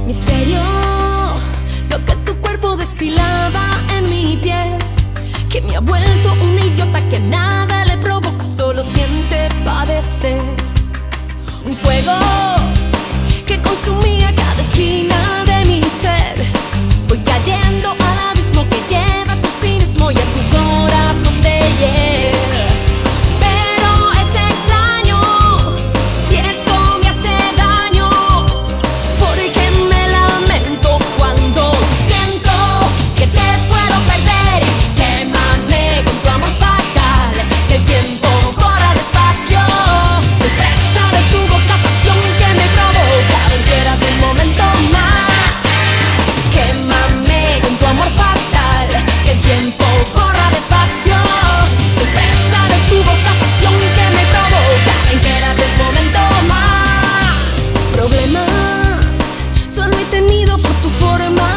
Misterio, lo que tu cuerpo destilaba en mi piel, que me ha vuelto un idiota que nada le provoca, solo siente padecer. Un fuego que consumía cada esquina de mi ser. Voy cayendo al abismo que lleva a tu cinismo y a tu corazón de hiel. Pero es extraño si esto me hace daño, porque me lamento cuando siento que te puedo perder. Quémame con tu amor fatal, que el tiempo corra despacio. Soy presa de tu boca, pasión que me provoca. Ven, quédate un momento más. Quémame con tu amor fatal, que el tiempo corra despacio. Soy presa de tu boca, pasión que me provoca. Ven, quédate un momento más. Problemas solo he tenido por tu forma